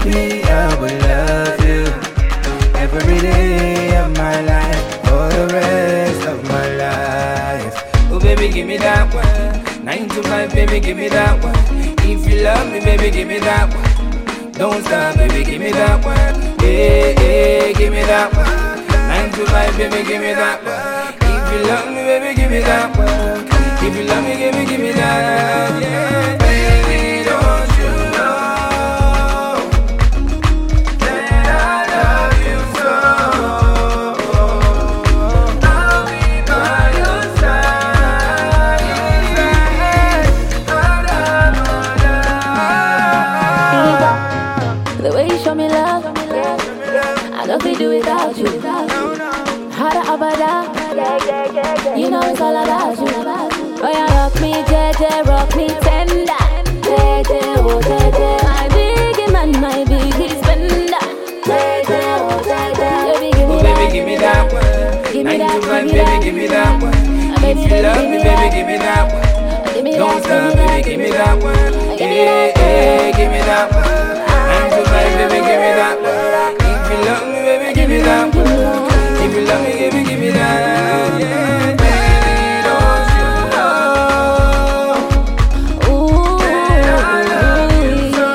baby, I will love you every day of my life, for the rest of my life. Oh baby, give me that one. 9 to 5, baby, give me that one. If you love me, baby, give me that one. Don't stop, baby, give me that one. Hey, hey, give me that one. 9 to 5, baby, give me that one. If you love me, baby, give me that one. If you love me, give me that. Yeah, baby, don't you know that I love you so? I'll be by your side. The way you show me love, I don't feel do without you. Hada abada, you know it's all about you. Oh yeah, rock me, JJ, rock me tender. JJ, oh JJ, my biggie man, my biggie spender. JJ, oh JJ, baby, give me that one. 9 to 5, baby, give me that one. If you love me, baby, give me that one. Don't stop, baby, give me that one. Yeah, yeah, give me that one. 9 to 5, baby, give me that one. If you love me, baby, give me that one. If you love me, give me that. Yeah, baby, don't you know? ooh, I love you so.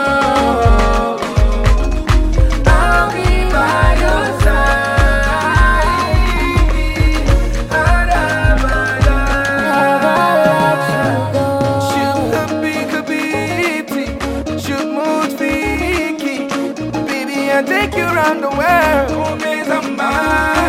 I'll be by your side. never let you go. Shoot mood fiki. Baby, I take you around the world. Oh, miss, I'm mine.